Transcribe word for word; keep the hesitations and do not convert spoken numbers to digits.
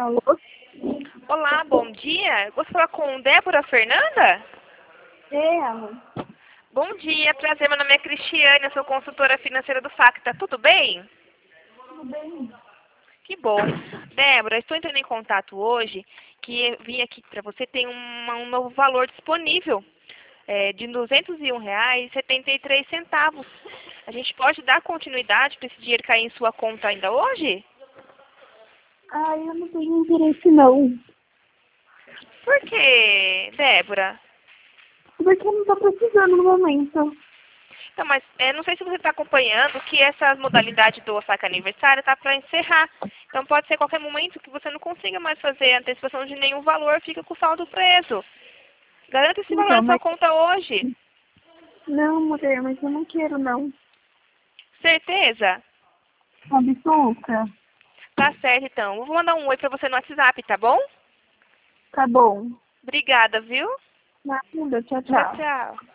Alô? Olá, bom dia. Gostaria de falar com Débora Fernanda? É, amor. Bom dia, prazer. Meu nome é Cristiane, eu sou consultora financeira do Facta. Tudo bem? Tudo bem? Que bom. Débora, estou entrando em contato hoje que eu vim aqui para você, tem uma- um novo valor disponível é, de duzentos e um reais e setenta e três centavos. A gente pode dar continuidade para esse dinheiro cair em sua conta ainda hoje? Ah, eu não tenho interesse, não. Por quê, Débora? Porque eu não tô precisando no momento. Então, mas é, não sei se você está acompanhando que essa modalidade do Osaka Aniversário está para encerrar. Então pode ser qualquer momento que você não consiga mais fazer antecipação de nenhum valor, fica com o saldo preso. Garanta esse valor Então, na sua mas... conta hoje. Não, mulher, mas eu não quero, não. Certeza? Absoluta. Tá certo, então. Eu vou mandar um oi para você no WhatsApp, tá bom? Tá bom. Obrigada, viu? Nada, tchau, Tchau, tchau. tchau.